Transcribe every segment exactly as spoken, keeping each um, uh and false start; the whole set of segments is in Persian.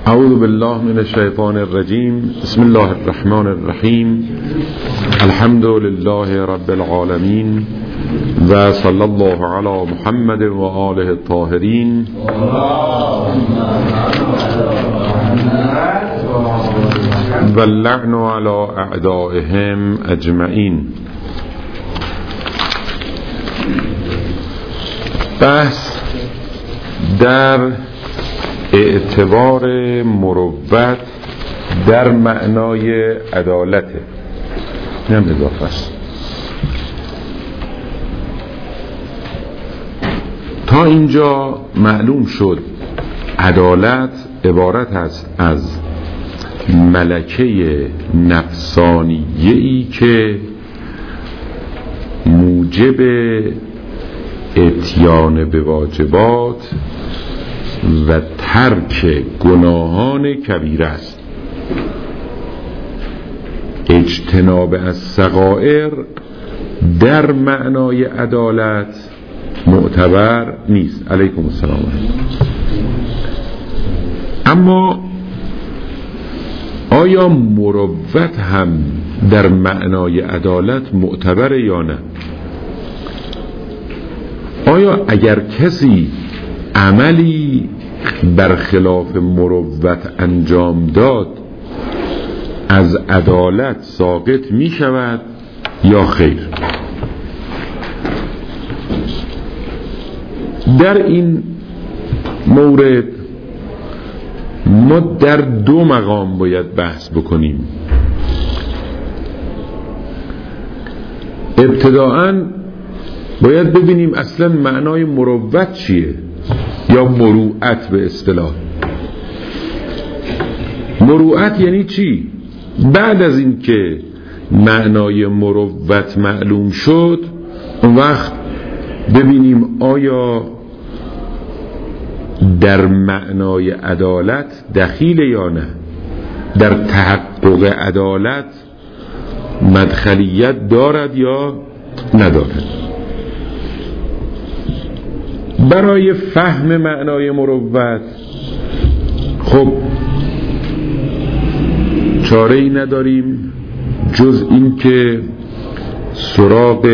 اعوذ بالله من الشیطان الرجیم. بسم الله الرحمن الرحیم. الحمد لله رب العالمین و صلی الله علی محمد و آله الطاهرین. و اللعن علی اعدائهم اجمعین. بحث در اعتبار مروت در معنای عدالته. اینم اضافه است. تا اینجا معلوم شد عدالت عبارت است از ملکه نفسانیه‌ای که موجب اتیان به واجبات و ترک گناهان کبیره است. اجتناب از صغائر در معنای عدالت معتبر نیست. علیکم السلام. اما آیا مروت هم در معنای عدالت معتبر یا نه؟ آیا اگر کسی عملی برخلاف مروت انجام داد از عدالت ساقط می شود یا خیر؟ در این مورد ما در دو مقام باید بحث بکنیم. ابتداءً باید ببینیم اصلا معنای مروت چیه یا مروءت به اصطلاح. مروءت یعنی چی؟ بعد از این که معنای مروت معلوم شد اون وقت ببینیم آیا در معنای عدالت دخیل یا نه، در تحقق عدالت مدخلیت دارد یا ندارد. برای فهم معنای مروت خب چاره ای نداریم جز این که سراغ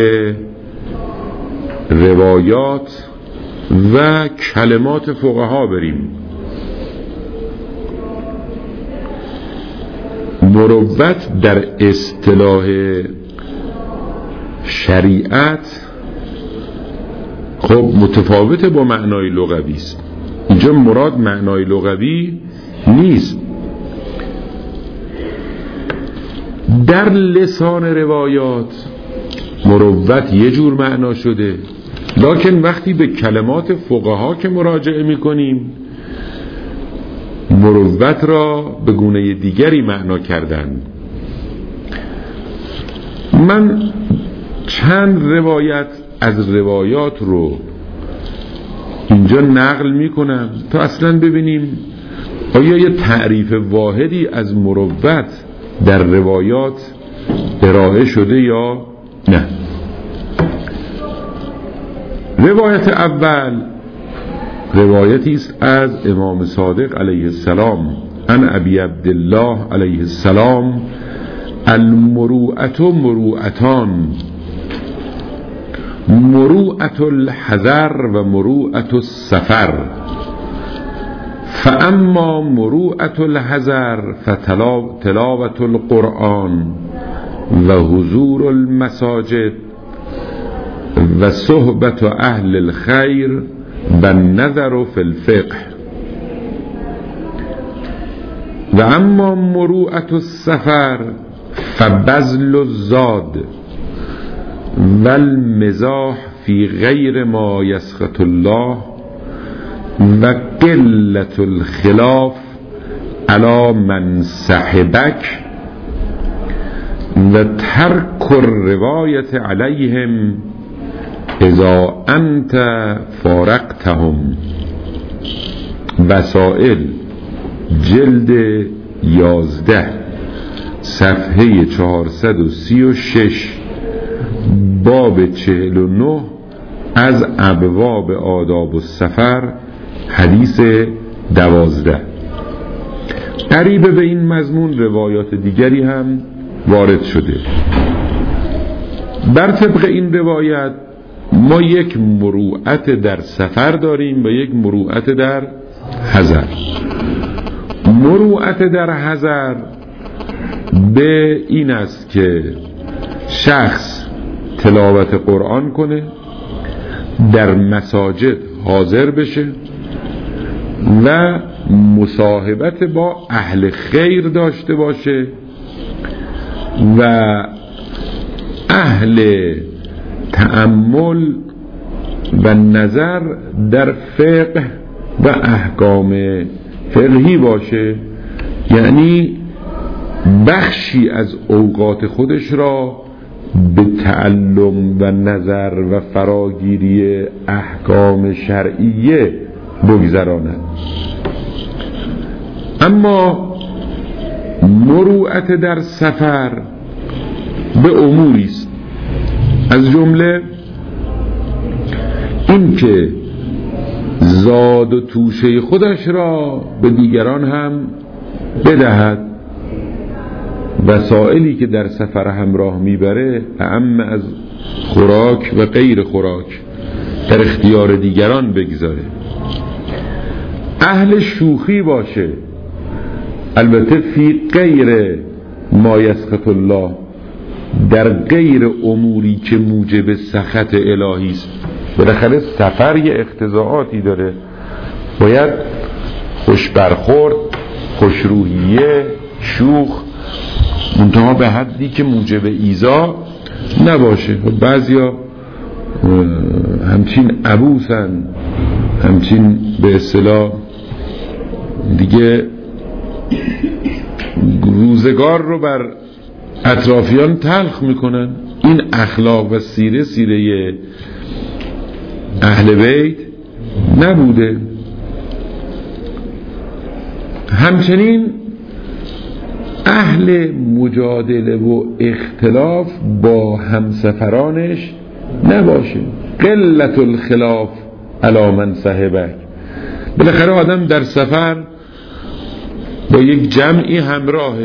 روایات و کلمات فقها بریم. مروت در اصطلاح شریعت خب متفاوته با معنای لغوی است. اینجا مراد معنای لغوی نیست. در لسان روایات مروت یه جور معنا شده، لکن وقتی به کلمات فقها که مراجعه میکنیم مروت را به گونه دیگری معنا کردن. من چند روایت از روایات رو اینجا نقل میکنم تا اصلا ببینیم آیا یه تعریف واحدی از مروت در روایات ارائه شده یا نه. روایت اول روایتی است از امام صادق علیه السلام عن ابی عبدالله علیه السلام: المروءة مروءتان، مروءة الحذر و مروءة السفر، فاما مروءة الحذر فتلاوة القرآن و حضور المساجد و صحبت اهل الخیر و النظر فی الفقه، و اما مروءة السفر فبذل الزاد و المزاح فی غیر ما یسخط الله و قلة الخلاف علی من صحبک و ترک الروایت علیهم اذا انت فارقتهم. وسائل جلد یازده صفحه چهارصد و سی و شش باب چهل و نه از ابواب آداب السفر حدیث دوازده. قریب به این مضمون روایات دیگری هم وارد شده. بر طبق این روایت ما یک مروءت در سفر داریم و یک مروءت در حضر. مروءت در حضر به این است که شخص تلاوت قرآن کنه، در مساجد حاضر بشه و مصاحبت با اهل خیر داشته باشه و اهل تأمل و نظر در فقه و احکام فقهی باشه، یعنی بخشی از اوقات خودش را به تعلم و نظر و فراگیری احکام شرعیه بگذراند. اما مروءت در سفر به اموری است، از جمله این که زاد و توشه خودش را به دیگران هم بدهد. وسائلی که در سفر همراه میبره اعم از خوراک و غیر خوراک در اختیار دیگران بگذاره. اهل شوخی باشه، البته فی غیر ما یسخط الله، در غیر اموری که موجب سخط الهی است. بالاخره سفر یه اقتضاعاتی داره، باید خوش برخورد، خوش روحیه، شوخ، منتها به حدی که موجب ایذا نباشه. بعضیا همچین عبوسن، همچین به اصطلاح دیگه روزگار رو بر اطرافیان تلخ میکنن. این اخلاق و سیره سیره اهل بیت نبوده. همچنین اهل مجادله و اختلاف با همسفرانش نباشه. قلت الخلاف علی من صحبک. بالاخره آدم در سفر با یک جمعی همراهه،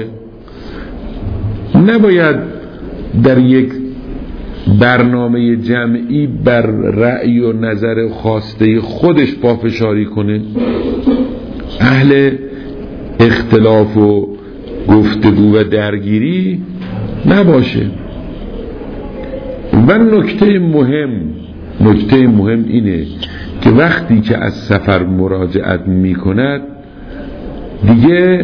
نباید در یک برنامه جمعی بر رأی و نظر خواسته خودش پافشاری کنه. اهل اختلاف و گفتگو و درگیری نباشه. و نکته مهم نکته مهم اینه که وقتی که از سفر مراجعت می کند دیگه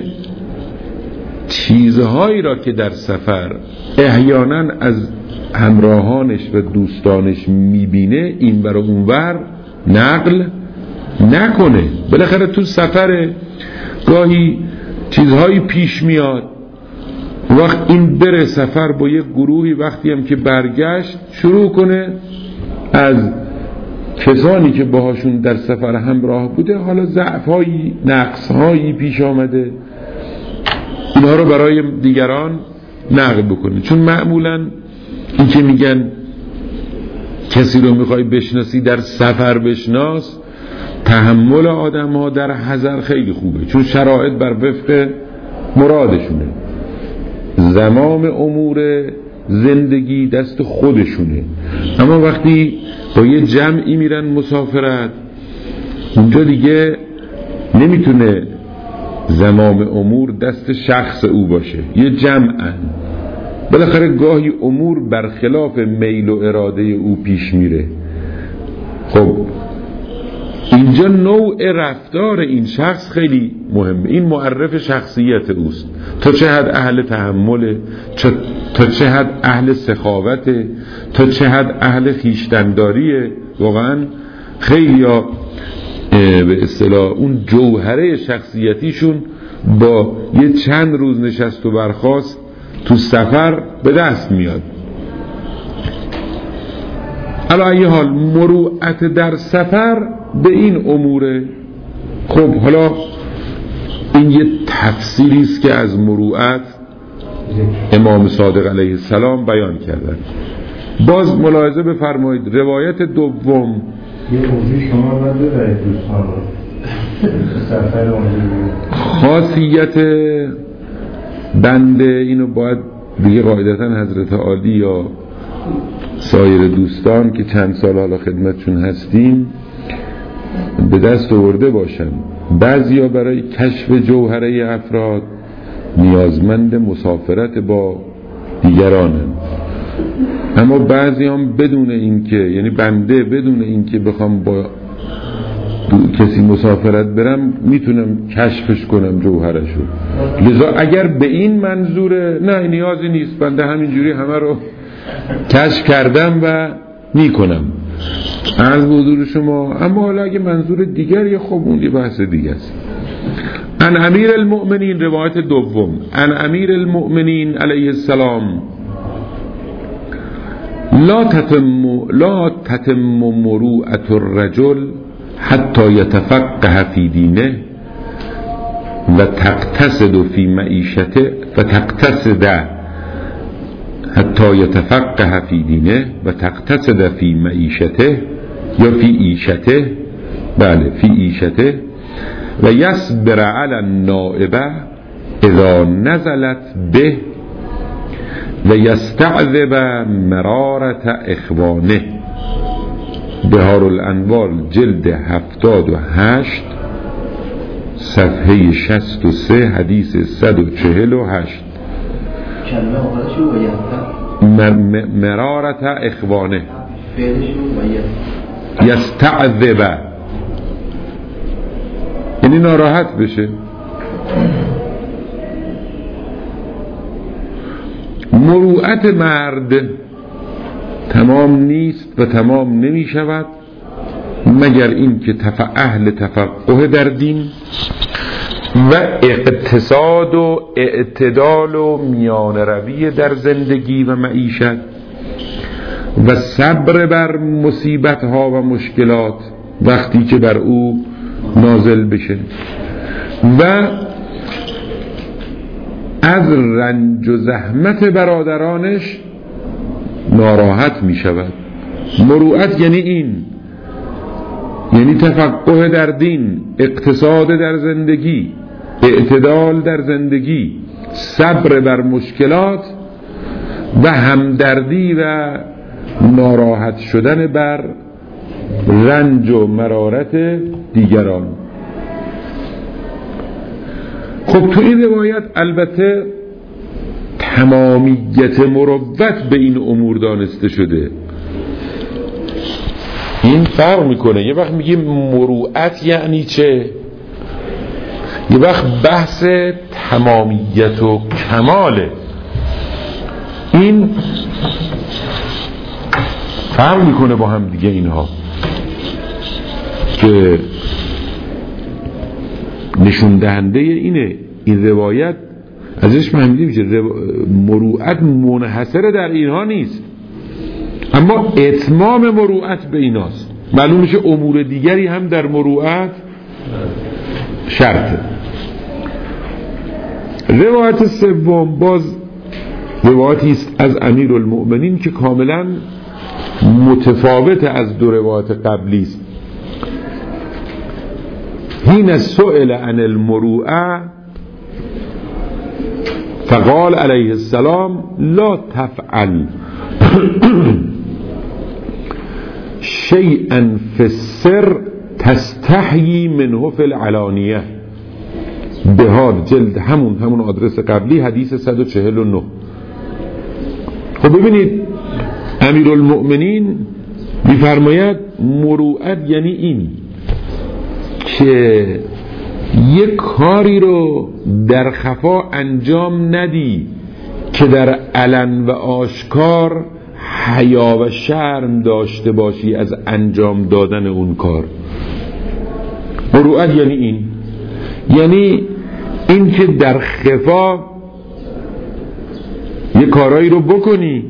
چیزهایی را که در سفر احیانا از همراهانش و دوستانش میبینه این بر اون ور نقل نکنه. بالاخره تو سفر گاهی چیزهایی پیش میاد، وقت این بره سفر با یک گروهی، وقتی هم که برگشت شروع کنه از کسانی که باهاشون در سفر همراه بوده حالا ضعف‌هایی، نقص‌هایی پیش آمده، اینها رو برای دیگران نقل بکنه. چون معمولاً این که میگن کسی رو میخوای بشناسی در سفر بشناس، تحمل آدم ها در حضر خیلی خوبه، چون شرایط بر وفق مرادشونه، زمام امور زندگی دست خودشونه. اما وقتی با یه جمعی میرن مسافرت، اونجا دیگه نمیتونه زمام امور دست شخص او باشه، یه جمعن. بالاخره گاهی امور برخلاف میل و اراده او پیش میره. خب اینجا نوع رفتار این شخص خیلی مهمه، این معرف شخصیت اوست. تا چه حد اهل تحمله، تا چه حد اهل سخاوته، تا چه حد اهل خویشتنداریه. واقعا خیلی ها به اصطلاح اون جوهره شخصیتیشون با یه چند روز نشست و برخاست تو سفر به دست میاد. علی ای حال مروءت در سفر به این اموره. خب حالا این یه تفسیری است که از مروءت امام صادق علیه السلام بیان کردن. باز ملاحظه بفرمایید روایت دوم یه موضوع شما باید ببرید دوستان رو. خاصیت بنده اینو باید دیگه قاعدتا حضرت عالی یا سایر دوستان که چند سال حالا خدمتشون هستیم به دست آورده باشن. بعضیا برای کشف جوهره افراد نیازمند مسافرت با دیگرانن، اما بعضی هم بدون اینکه، یعنی بنده بدون اینکه بخوام با کسی مسافرت برم میتونم کشفش کنم جوهرشو. لذا اگر به این منظوره نه نیازی نیست، بنده همینجوری همه رو کشف کردم و میکنم عرض به حضور شما. اما حالا اگه منظور دیگری خب اون یه بحث دیگه است. ان امیر المؤمنین، روایت دوم، ان امیر المؤمنین علیه السلام لا تتم لا تتم مروءة الرجل حتی یتفقه فی دینه و تقتصد فی معیشته و تقتصد حتی یتفقه فی دینه و تقتصد فی معیشته یا فی ایشته، بله فی ایشته، و یصبر علی النائبه اذا نزلت به و یستعذب مرارت اخوانه. بهار الانوار جلد هفتاد و هشت صفحه شصت و سه حدیث صد و چهل و هشت. مرارت اخوانه یستعذب یعنی ناراحت بشه. مروءت مرد تمام نیست و تمام نمی شود مگر این که تف... اهل تفقه در دین و اقتصاد و اعتدال و میان روی در زندگی و معیشت و صبر بر مصیبت ها و مشکلات وقتی که بر او نازل بشه و از رنج و زحمت برادرانش ناراحت می شود. مروءت یعنی این، یعنی تفقه در دین، اقتصاد در زندگی، اعتدال در زندگی، صبر بر مشکلات و همدردی و ناراحت شدن بر رنج و مرارت دیگران. خب تو این روایت البته تمامیت مروت به این امور دانسته شده. این فرق میکنه، یه وقت میگیم مروءت یعنی چه، یه وقت بحث تمامیت و کماله. این فرق میکنه با هم دیگه اینها که نشون دهنده اینه. این روایت ازش فهمیده میشه مروءت منحصر در اینها نیست، اما اتمام مروءت به ایناست. معلوم میشه امور دیگری هم در مروءت شرطه. روایت سوم باز روایتی است از امیر المؤمنین که کاملا متفاوت از دو روایت قبلی است. حین سئل عن المروءه فقال علیه السلام لا تفعل شیئا فی السر تستحیی منه فی العلانیه. بهار جلد همون همون آدرس قبلی حدیث صد و چهل و نه. خب ببینید امیرالمؤمنین میفرماید مروءت یعنی این که یک کاری رو در خفا انجام ندی که در علن و آشکار حیا و شرم داشته باشی از انجام دادن اون کار. مروءت یعنی این، یعنی این که در خفا یک کارایی رو بکنی،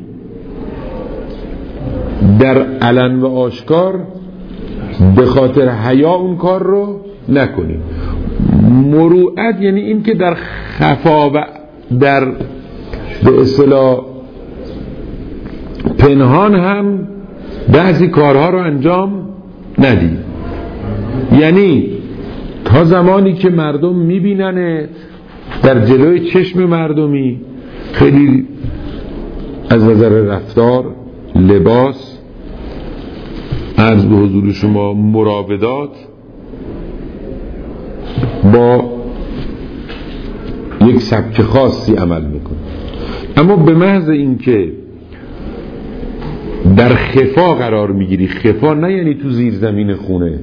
در علن و آشکار به خاطر حیا اون کار رو نکنی. مروءت یعنی این که در خفا و در به اصطلاح پنهان هم بعضی کارها رو انجام ندی. یعنی تا زمانی که مردم میبیننه در جلوی چشم مردمی خیلی از نظر رفتار، لباس، عرض به حضور شما مراودات با یک سبک خاصی عمل میکنه. اما به محض اینکه در خفا قرار میگیری، خفا نه یعنی تو زیر زمین خونه،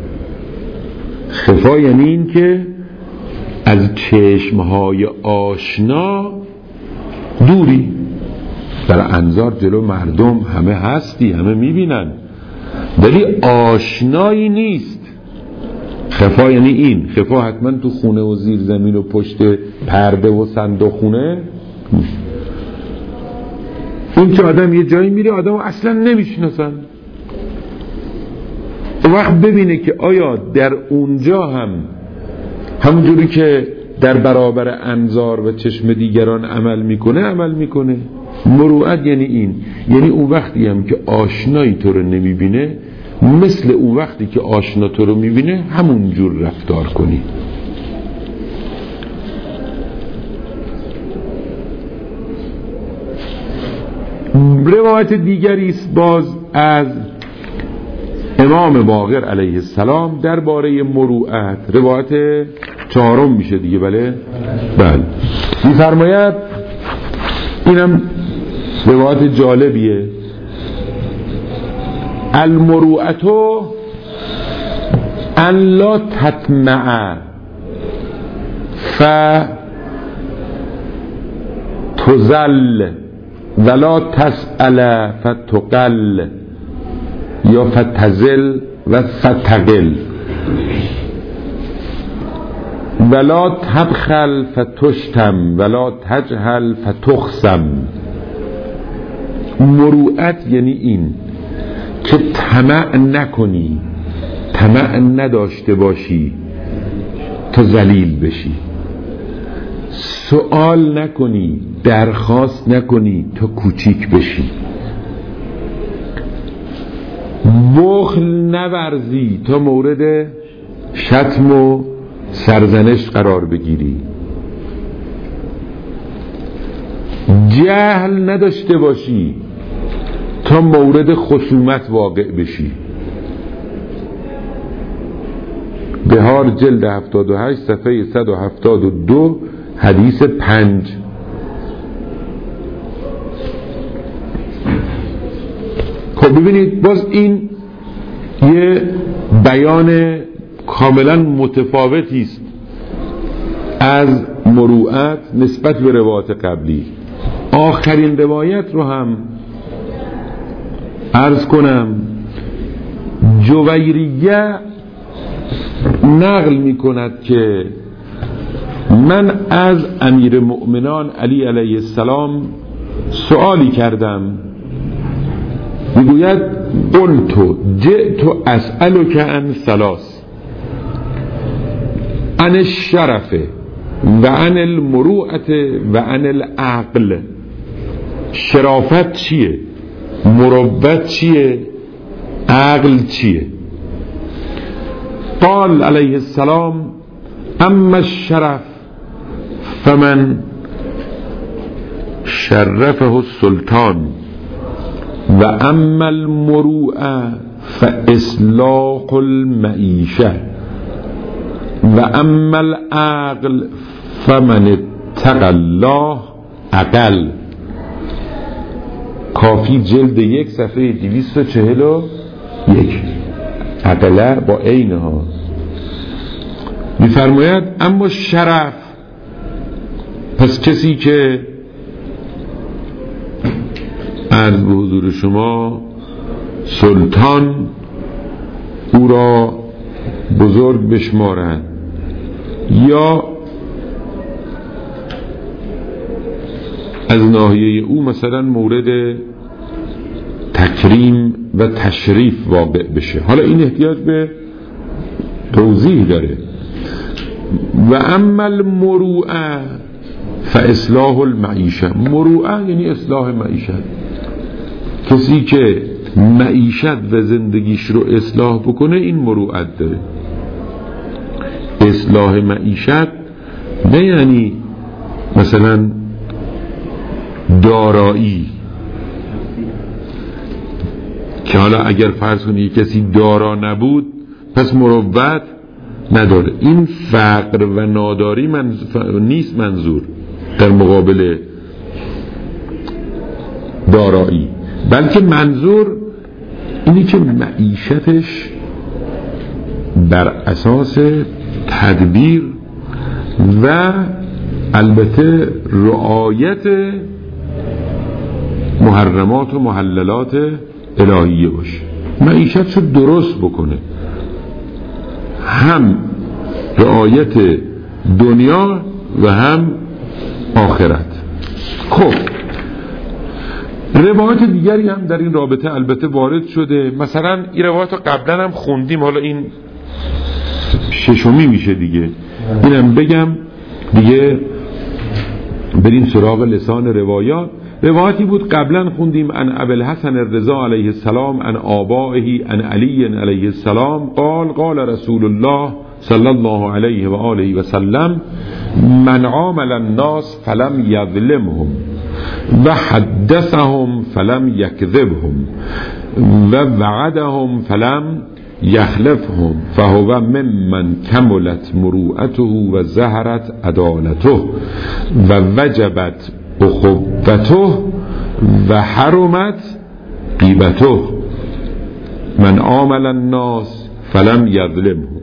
خفا یعنی این که از چشمهای آشنا دوری، در انظار جلو مردم همه هستی، همه میبینن ولی آشنایی نیست. خفا یعنی این. خفا حتما تو خونه و زیر زمین و پشت پرده و صندوق خونه. اون که آدم یه جایی میره آدم اصلا نمیشناسن، اون وقت ببینه که آیا در اونجا هم همونجوری که در برابر انظار و چشم دیگران عمل میکنه عمل میکنه. مروءت یعنی این، یعنی اون وقتی هم که آشنایی تو رو نمیبینه مثل اون وقتی که آشنا تو رو میبینه همون جور رفتار کنی. روایت دیگری است باز از امام باقر علیه السلام درباره مروءت، روایت چهارم میشه دیگه. بله بله میفرماید، اینم روایت جالبیه، المروءت ان لا تطمع فتزل ولا تسأل فتقل یا فتزل و فتقل ولا تبخل فتشتم ولا تجهل فتخصم. مروءت یعنی این که طمع نکنی، طمع نداشته باشی تا ذلیل بشی، سوال نکنی، درخواست نکنی تا کوچیک بشی، بخل نورزی تا مورد شتم و سرزنش قرار بگیری، جهل نداشته باشی تا مورد خصومت واقع بشی. بهار جلد هفتاد و هشت صفحه صد و هفتاد و دو حدیث پنج. خب ببینید باز این یه بیان کاملا متفاوتی است از مروءت نسبت به روایت قبلی. آخرین روایت رو هم عرض کنم، جویریه نقل می کند که من از امیر مؤمنان علی علیه السلام سوالی کردم، میگوید قلت جئت اسألک عن ثلاث، عن الشرف و عن المروءت و عن العقل. شرافت چیه؟ مروت چیه؟ عقل چیه؟ قال علیه السلام اما الشرف فمن شرفه السلطان و اما المروءه فاصلاح المعیشه و اما العقل فمن اتقى الله عقل. کافی جلد یک صفحه دویست و چهل و یک. عقله با عینها میفرماید اما شرف، پس کسی که عرض به حضور شما سلطان او را بزرگ بشمارد یا از ناحیه او مثلا مورد تکریم و تشریف واقع بشه. حالا این احتیاج به توضیح داره. و اما المروءه فاصلاح المعیشه. مروءه یعنی اصلاح معیشت. کسی که معیشت و زندگیش رو اصلاح بکنه این مروءت داره. اصلاح معیشت نه یعنی مثلا دارایی، که حالا اگر فرض کنی کسی دارا نبود پس مروت نداره. این فقر و ناداری منظور نیست منظور در مقابل دارایی، بلکه منظور اینی که معیشتش بر اساس تدبیر و البته رعایت محرمات و محللات الهیه باشه، معیشتشو درست بکنه، هم رعایت دنیا و هم آخرت. خب روایت دیگری هم در این رابطه البته وارد شده، مثلا این روایت رو قبلا هم خوندیم، حالا این ششمی میشه دیگه، اینم بگم دیگه بریم سراغ لسان روایات. روایتی بود قبلا خوندیم، ان ابوالحسن الرضا علیه السلام ان آبائه ان علی علیه السلام قال قال رسول الله صلی الله علیه و آله و سلم من عامل الناس فلم یظلمهم و حدثهم فلم یکذبهم و وعدهم فلم یخلفهم فهو ممن کملت مروءته و ظهرت عدالته و وجبت اخوته و حرمت غیبته. من عامل الناس فلم یظلمهم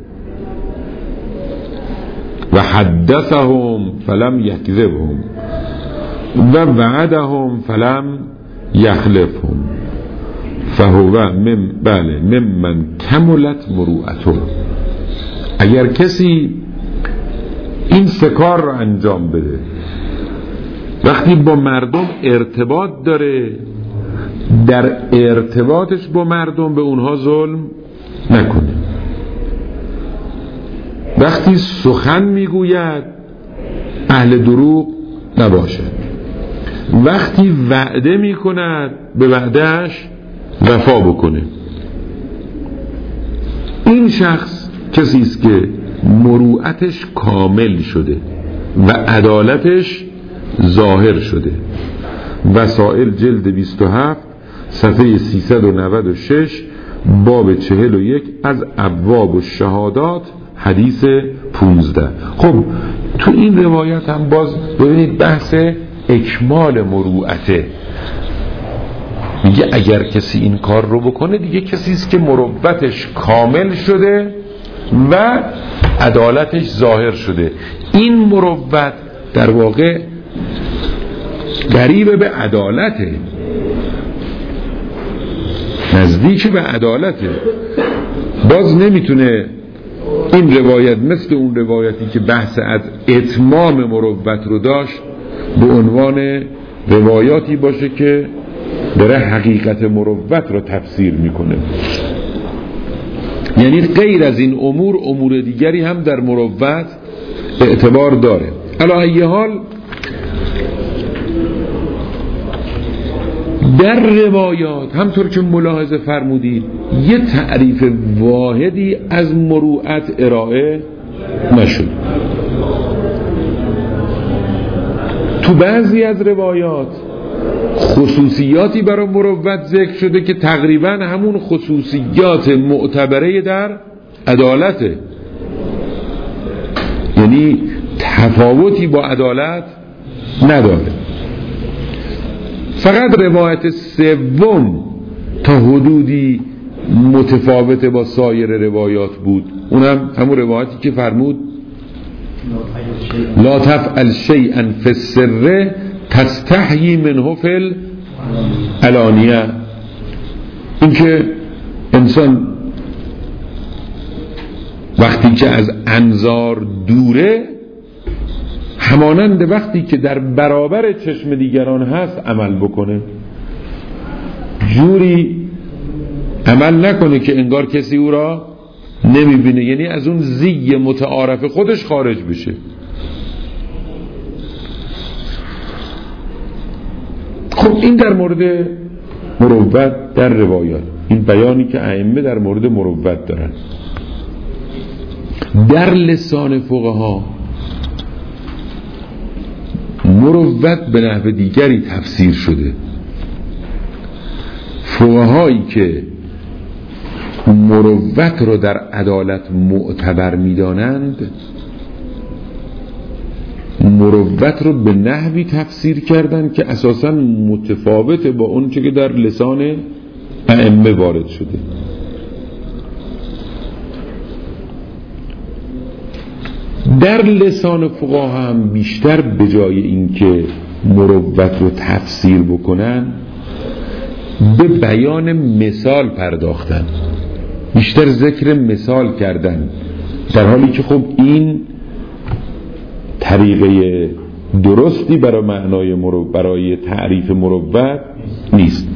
و حدثهم فلم یکذبهم و وعدهم فلم یخلفهم فهو من بله ممن کملت مروءته. اگر کسی این سه کار رو انجام بده، وقتی با مردم ارتباط داره، در ارتباطش با مردم به اونها ظلم نکنه، وقتی سخن میگوید اهل دروغ نباشه، وقتی وعده میکند به وعدهش وفا بکنه، این شخص کسی است که مروءتش کامل شده و عدالتش ظاهر شده. وسائل جلد بیست و هفت صفحه سیصد و نود و شش باب چهل و یک از ابواب و شهادات حدیث پونزده. خب تو این روایت هم باز ببینید بحث اکمال مروءته، میگه اگر کسی این کار رو بکنه دیگه کسی است که مروءتش کامل شده و عدالتش ظاهر شده. این مروءت در واقع قریب به عدالته، نزدیک به عدالته. باز نمیتونه این روایت مثل اون روایتی که بحث از اتمام مروءت رو داشت به عنوان روایاتی باشه که داره حقیقت مروءت رو تفسیر میکنه. یعنی غیر از این امور امور دیگری هم در مروءت اعتبار داره. علی ای حال در روایات همطور که ملاحظه فرمودید یه تعریف واحدی از مروءت ارائه نشد. تو بعضی از روایات خصوصیاتی برای مروءت ذکر شده که تقریبا همون خصوصیات معتبره در عدالته، یعنی تفاوتی با عدالت نداره. فقط روایت سوم تا حدودی متفاوت با سایر روایات بود، اونم همون روایتی که فرمود لا تفعل شیئا فی السر تستحیی منه فی العلانیه. این که انسان وقتی که از انظار دوره همانند وقتی که در برابر چشم دیگران هست عمل بکنه، جوری عمل نکنه که انگار کسی او را نمیبینه، یعنی از اون زی متعارف خودش خارج بشه. خب این در مورد مروت در روایات، این بیانی که ائمه در مورد مروت دارن. در لسان فقها مروت به نحو دیگری تفسیر شده. فقهایی که مروت رو در عدالت معتبر می‌دانند مروت رو به نحوی تفسیر کردن که اساساً متفاوته با اون چه که در لسان ائمه وارد شده. در لسان فقها هم بیشتر به جای اینکه مروت رو تفسیر بکنن به بیان مثال پرداختن، بیشتر ذکر مثال کردن، در حالی که خب این طریقه درستی برای معنای مروت، برای تعریف مروت نیست.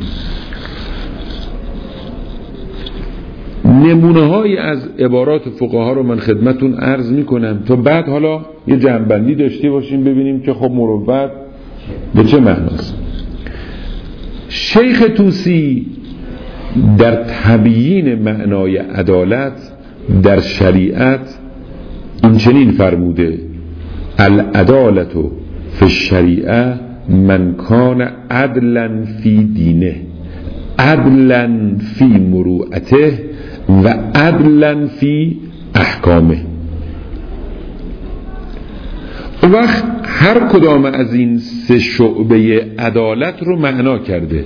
نمونه های از عبارات فقها رو من خدمتون عرض می کنم تا بعد حالا یه جنبندی داشته باشیم ببینیم که خب مروت به چه معناست. شیخ طوسی در تبیین معنای عدالت در شریعت این چنین فرموده: العدالت فی الشریعه من کان عدلا فی دینه عدلا فی مروءته و عدلا فی احکامه. اون وقت هر کدام از این سه شعبه عدالت رو معنا کرده.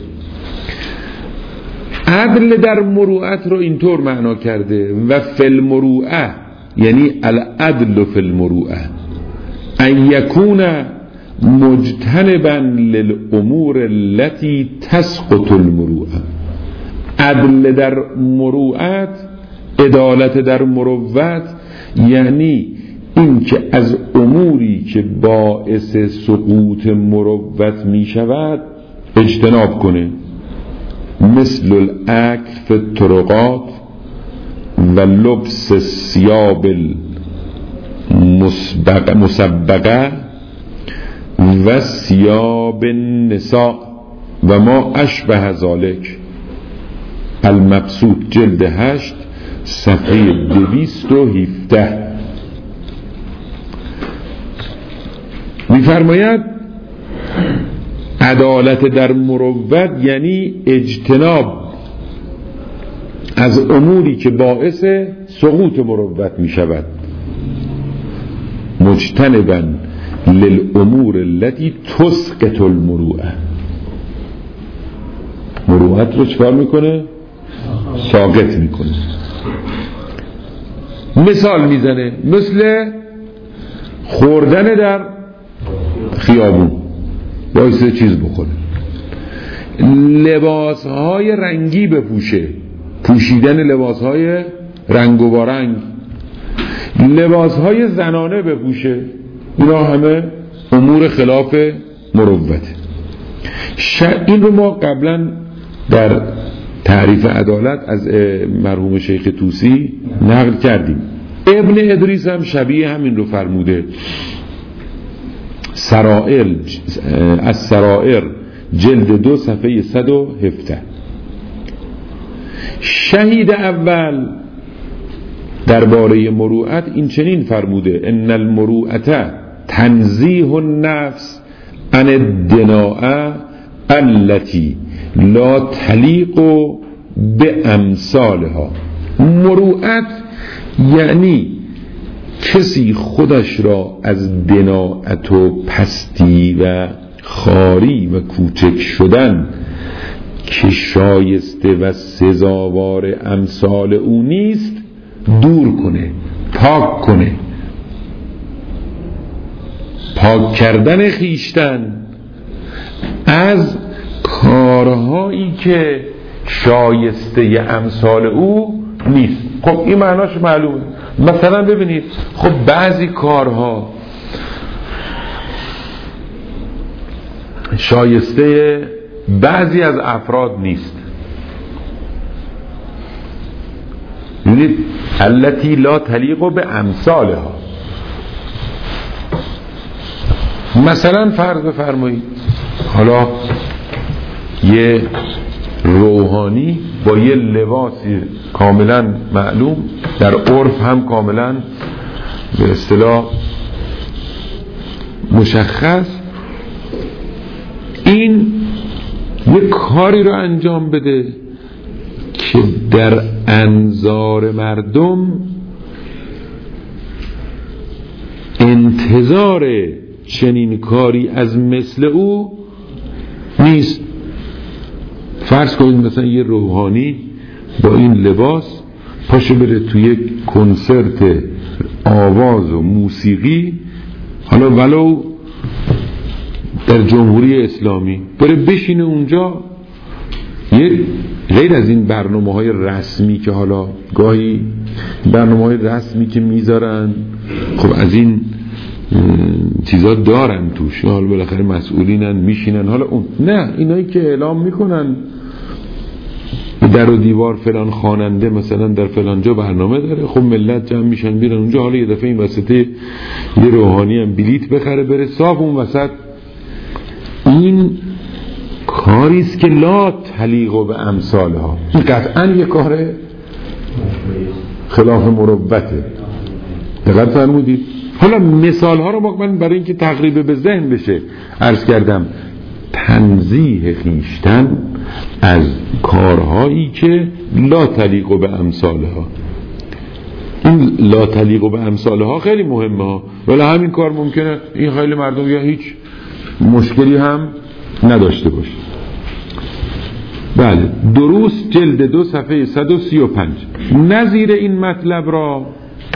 عدل در مروءت رو اینطور معنا کرده: و فی المروءه، یعنی العدل فی المروءه ان یکون مجتنبا للامور التي تسقط المروءه. عدل در مروءت، عدالت در مروت، یعنی این که از اموری که باعث سقوط مروت می شود اجتناب کنه، مثل الاکل فی الطرقات و لبس الثیاب المسبقه و ثیاب النساء و ما اشبه ذلک. المبسوط جلد هشت صفحه دویست و هفده می‌فرماید عدالت در مروت یعنی اجتناب از اموری که باعث سقوط مروت می شود، مجتنبا للامور التي تسقط المروءه. مروت رو چکار میکنه؟ ساقط میکنه. مثال میزنه مثل خوردن در خیابون باعث چیز بخوره، لباسهای رنگی بپوشه، پوشیدن لباسهای رنگ و بارنگ، لباسهای زنانه بپوشه، اینا همه امور خلاف مروت. این رو ما قبلا در تعریف عدالت از مرحوم شیخ طوسی نقل کردیم. ابن ادریس هم شبیه همین رو فرموده. سرائر از سرائر جلد دو صفحه صد و هفده. شهید اول درباره مروءت این چنین فرموده: ان المروءه تنزیه النفس عن الدناء التي لا تلیق بامثالها. مروءت یعنی کسی خودش را از دناعت و پستی و خاری و کوچک شدن که شایسته و سزاوار امثال او نیست دور کنه، پاک کنه. پاک کردن خیشتن از کارهایی که شایسته امثال او نیست. خب این معناش معلومه. مثلا ببینید، خب بعضی کارها شایسته بعضی از افراد نیست، یعنی التي لا تلیق به امثالها. مثلا فرض بفرمایید حالا یه روحانی با یه لباسی کاملا معلوم در عرف هم کاملا به اصطلاح مشخص این یک کاری رو انجام بده که در انظار مردم انتظار چنین کاری از مثل او نیست. فرض کنید مثلا یه روحانی با این لباس پاشه بره توی یک کنسرت آواز و موسیقی، حالا ولو در جمهوری اسلامی، بره بشینه اونجا، یه غیر از این برنامه های رسمی که حالا گاهی برنامه های رسمی که میذارن، خب از این چیزا دارن توش، حالا بالاخره مسئولینن میشینن، حالا اون نه، اینایی که اعلام میکنن در و دیوار فلان خواننده مثلا در فلان جا برنامه داره، خب ملت جمع میشن میرن اونجا، حالا یه دفعه این وسطه یه روحانی هم بلیت بخره بره صاف اون وسط. این کاریست که لا تلیق به امثالها، این قطعا یه کار خلاف مروته. دقت فرمودید؟ حالا مثال ها رو من برای اینکه تقریب به ذهن بشه عرض کردم. تنزیه خیشتن از کارهایی که لا تلیق به امثالها، این لا تلیق به امثالها خیلی مهمه ها، ولی همین کار ممکنه این خیلی مردم یا هیچ مشکلی هم نداشته باشه. بله، دروس جلد دو صفحه صد و سی و پنج. نظیر این مطلب را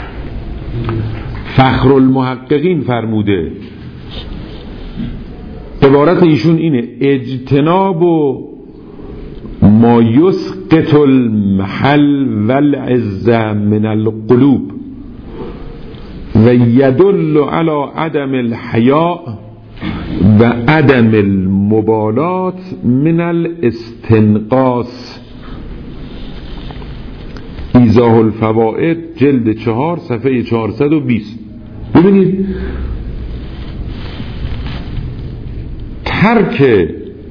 فخر المحققین فرموده، عبارت ایشون اینه: اجتناب و ما یسقط المحل والعز من القلوب و یدل علی عدم الحیاء و عدم المبالات من الاستنقاص. ایضاح الفوائد جلد چهار صفحه چهارصد و بیست. ببینید ترک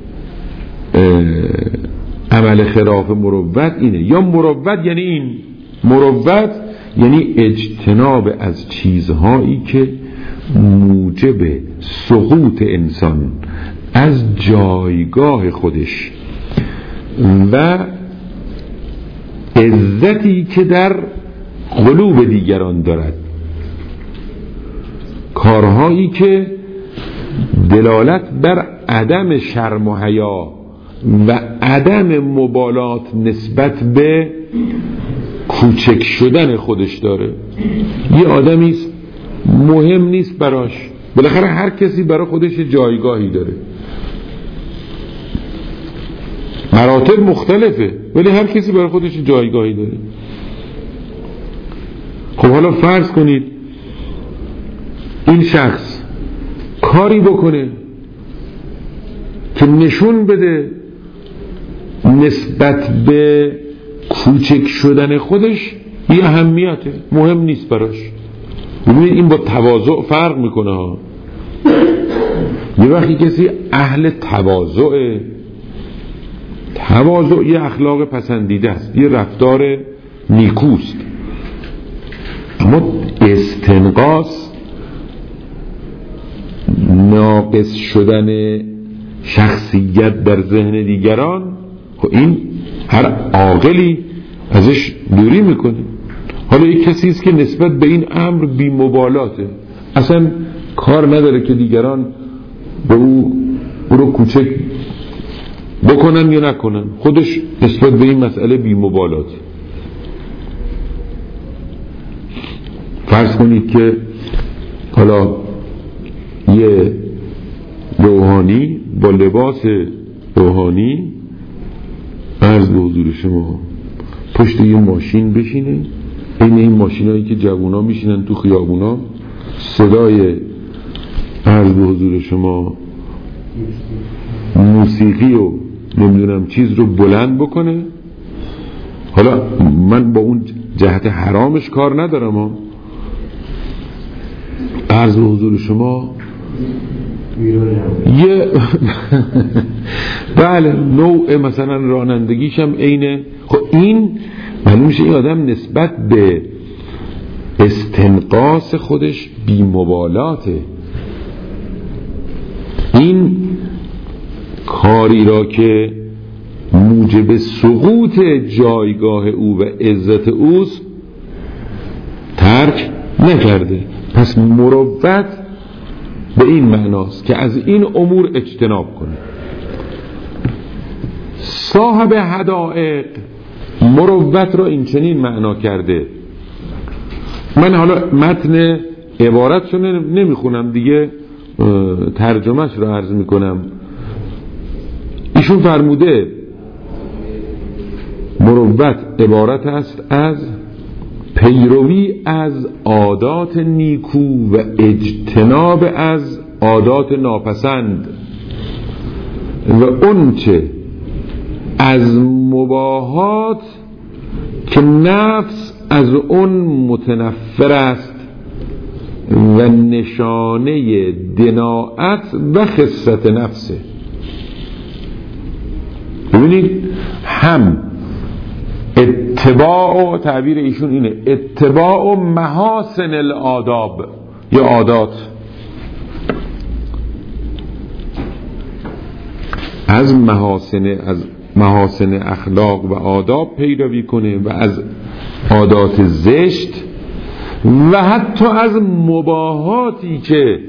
عمل خلاف مروت اینه، یا مروت یعنی این، مروت یعنی اجتناب از چیزهایی که موجب سقوط انسان از جایگاه خودش و عزتی که در قلوب دیگران دارد، کارهایی که دلالت بر عدم شرم و حیا و عدم مبالات نسبت به کوچک شدن خودش داره. یه آدمی است مهم نیست براش، بالاخره هر کسی برای خودش جایگاهی داره، مراتب مختلفه ولی هر کسی برای خودش جایگاهی داره. خب حالا فرض کنید این شخص کاری بکنه که نشون بده نسبت به کوچک شدن خودش یه اهمیته، مهم نیست براش. ببینید این با تواضع فرق میکنه ها. یه وقتی کسی اهل تواضعه، تواضع یه اخلاق پسندیده است، یه رفتار نیکوست، اما استنقاص، ناقص شدن شخصیت در ذهن دیگران، خب این هر عاقلی ازش دوری میکنه. حالا یک کسی است که نسبت به این امر بی مبالاته، اصلا کار نداره که دیگران به او او رو کوچک بکنن یا نکنن، خودش نسبت به این مسئله بی مبالاته. فرض کنید که حالا یه روحانی با لباس روحانی عرض به حضور شما پشت یه ماشین بشینه، این این ماشینایی که جوونا میشینن تو خیابونا، صدای عرض به حضور شما موسیقی و نمیدونم چیز رو بلند بکنه. حالا من با اون جهت حرامش کار ندارم ها، عرض به حضور شما یه بله نوع مثلا رانندگیش هم اینه. خب این معلوم میشه این آدم نسبت به استنقاص خودش بی مبالاته. این کاری را که موجب سقوط جایگاه او و عزت اوست ترک نکرده. پس مروت به این معناست که از این امور اجتناب کنه. صاحب حدائق مروت را این چنین معنا کرده. من حالا متن عبارت رو نمیخونم دیگه، ترجمهش رو عرض میکنم. ایشون فرموده مروت عبارت است از پیروی از عادات نیکو و اجتناب از عادات ناپسند و اونچه از مباحات که نفس از اون متنفر است و نشانه دناعت و خست نفسه. ببینید هم اتباع و تعبیر ایشون اینه اتباع و محاسن الآداب یا عادات، از محاسن از محاسن اخلاق و آداب پیروی کنه و از عادات زشت و حتی از مباحاتی که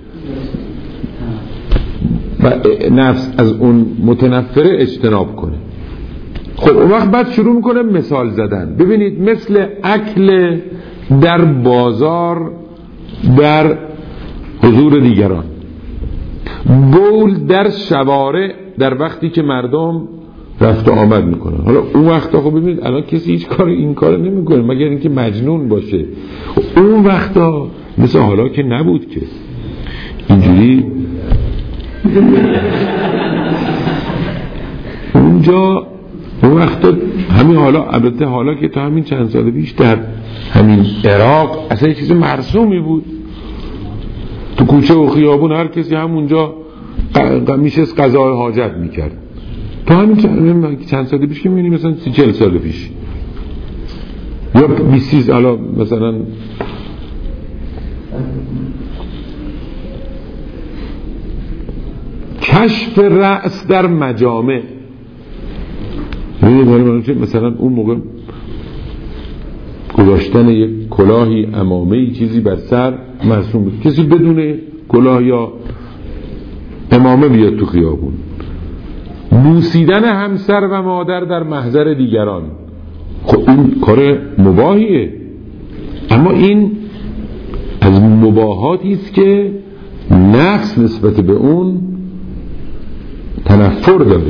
نفس از اون متنفره اجتناب کنه. خب اون وقت بعد شروع میکنه مثال زدن. ببینید مثل اکل در بازار در حضور دیگران، بول در شوارع در وقتی که مردم رفت و آمد میکنن. حالا اون وقتا خب ببینید الان کسی هیچ کار این کار نمیکنه مگر اینکه مجنون باشه. اون وقتا مثل حالا که نبود که اینجوری اونجا اون وقتا همین حالا، البته حالا که تا همین چند سال پیش در همین عراق اصلا چیز مرسومی بود، تو کوچه و خیابون هر کسی همونجا میشست قضای حاجت میکرد. تا همین چند سال پیش که میبینی مثلا سی چل سال پیش یا بیسیز الان مثلا کشف رأس در مجامع. مثلا اون موقع گذاشتن یک کلاهی عمامه‌ای چیزی بر سر مرسوم بود، کسی بدون کلاه یا عمامه بیاد تو خیابون. بوسیدن همسر و مادر در محضر دیگران، خب این کار مباحیه، اما این از مباحاتی است که نفس نسبت به اون تنفر داره.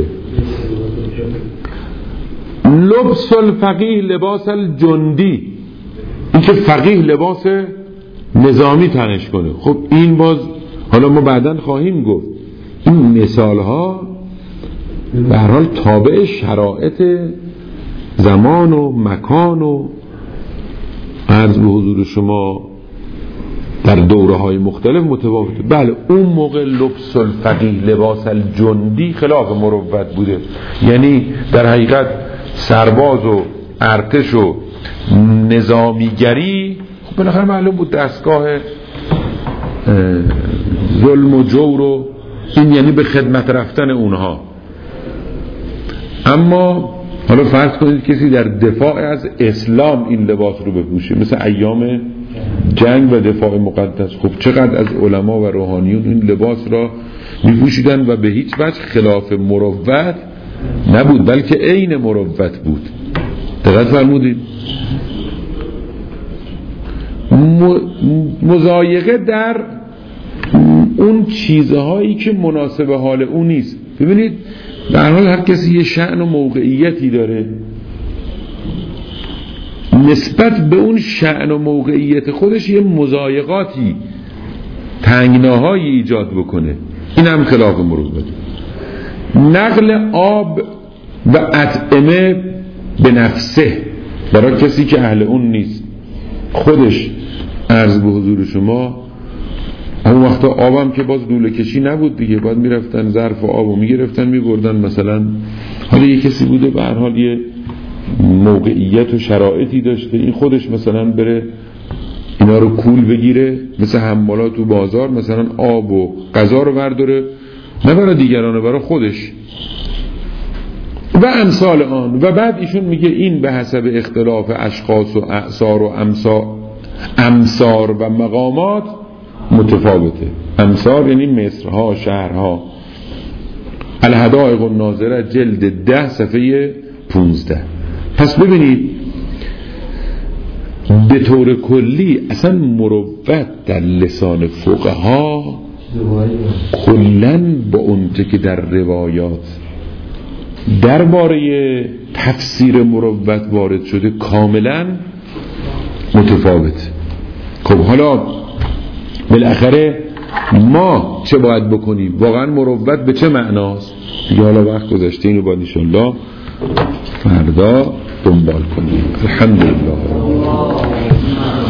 لبس الفقیه لباس الجندی، این که فقیه لباس نظامی تنش کنه. خب این باز حالا ما بعداً خواهیم گفت این مثال ها به هر حال تابع شرایط زمان و مکان و عرض به حضور شما در دوره های مختلف متفاوته. بله اون موقع لبس الفقیه لباس الجندی خلاف مروت بوده، یعنی در حقیقت سرباز و ارتش و نظامیگری خب بالاخره معلوم بود دستگاه ظلم و جور و این یعنی به خدمت رفتن اونها. اما حالا فرض کنید کسی در دفاع از اسلام این لباس رو بپوشه، مثل ایام جنگ و دفاع مقدس، خب چقدر از علما و روحانیون این لباس را میپوشیدن و به هیچ وجه خلاف مروت نبود، بلکه عین مروت بود. دقت فرمودید؟ مضایقه در اون چیزهایی که مناسب حال اون نیست. ببینید در حال هر کسی یه شأن و موقعیتی داره، نسبت به اون شأن و موقعیت خودش یه مضایقاتی تنگناهایی ایجاد بکنه، این هم خلاف مروت. نقل آب و اطعمه به نفسه برای کسی که اهل اون نیست، خودش عرض به حضور شما اون وقتا آبم که باز دوله کشی نبود دیگه، باید میرفتن ظرف آبو میگرفتن میبردن، مثلا حالا یه کسی بوده به هر حال یه موقعیت و شرایطی داشته، این خودش مثلا بره اینا رو کول بگیره، مثل حمالات تو بازار مثلا آب و غذا رو برداره، نه برای دیگرانه، برای خودش و امثال آن. و بعد ایشون میگه این به حسب اختلاف اشخاص و اعصار و امثال امثار و مقامات متفاوته. امثال یعنی مصرها، شهرها. الحدائق الناظره جلد ده صفحه پونزده. پس ببینید به طور کلی اصلا مروت در لسان فقها کلن با اونچه که در روایات درباره تفسیر مروت وارد شده کاملا متفاوت. خب حالا بالاخره ما چه باید بکنیم؟ واقعا مروت به چه معناست؟ دیگه حالا وقت گذاشته، اینو باید انشالله فردا دنبال کنیم. الحمدلله.